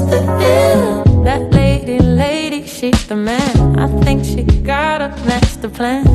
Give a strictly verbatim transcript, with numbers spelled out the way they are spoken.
the deal? That lady, lady, she's the man. I think she got a master plan.